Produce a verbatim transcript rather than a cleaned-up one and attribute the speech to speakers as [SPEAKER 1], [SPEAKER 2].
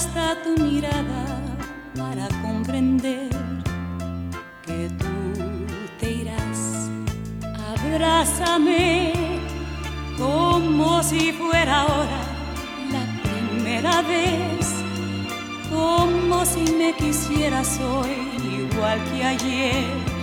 [SPEAKER 1] basta tu mirada para comprender que tú te irás. Abrázame como si fuera ahora la primera vez, como si me quisieras hoy igual que ayer.